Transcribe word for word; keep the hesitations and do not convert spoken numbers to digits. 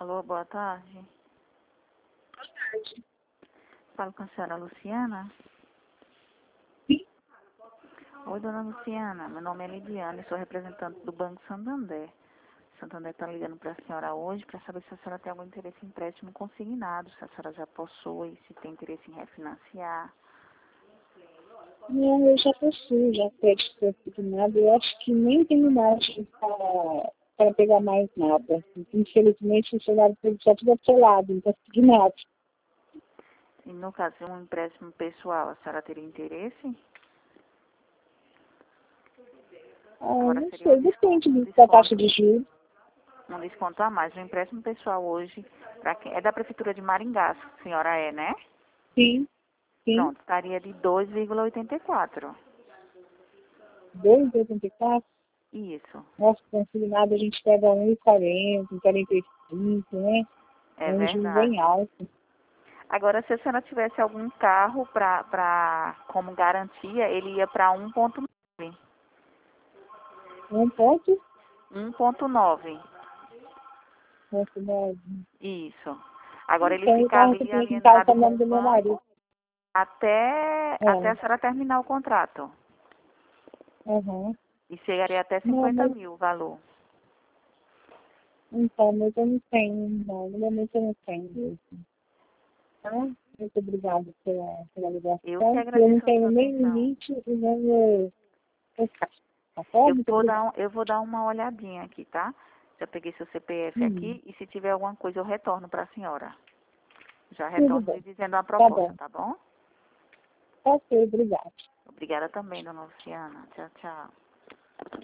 Alô, boa tarde. Boa tarde. Falo com a senhora Luciana. Sim. Oi, dona Luciana. Meu nome é Lidiane, sou representante do Banco Santander. Santander está ligando para a senhora hoje para saber se a senhora tem algum interesse em empréstimo consignado, se a senhora já possui, se tem interesse em refinanciar. Não, eu já possuo, já crédito consignado. Eu acho que nem tenho margem para pegar mais nada. Infelizmente, o salário já tudo atrelado, então consignado. E no caso de um empréstimo pessoal, a senhora teria interesse? Ah, Agora não seria um sei, desconto, um depende da taxa desconto, de juros. um desconto a mais. Um empréstimo pessoal hoje, pra quem, é da Prefeitura de Maringá, a senhora é, né? Sim, sim. Pronto, estaria de dois vírgula oitenta e quatro. dois vírgula oitenta e quatro. Isso, Nosso consignado a gente pega um vírgula quarenta, um vírgula quarenta e cinco, né? é É um juro bem verdade. alto. Agora, se a senhora tivesse algum carro pra, pra, como garantia, ele ia para um ponto nove. Um ponto, um ponto nove. ponto nove. Isso. Agora ele Então, o fica carro que ali tem aqui em casa está alienado no com nome o do meu marido. banco até, até É. a senhora terminar o contrato. Uhum. E chegaria até Não, cinquenta mas mil o valor. então, mas eu não tenho, não. No momento eu não tenho isso. Tá? Muito obrigada pela, pela Eu que ligação. Eu não agradeço a tenho sua nem atenção. limite e nem o caixa. Tá bom? Eu Muito vou dar, obrigada. um- eu vou dar uma olhadinha aqui, tá? Já peguei seu C P F Hum, aqui e se tiver alguma coisa eu retorno para a senhora. Já tudo retorno lhe bem. dizendo a Tá proposta, bom. tá bom? Ok, obrigada. Obrigada também, dona Luciana. Tchau, tchau.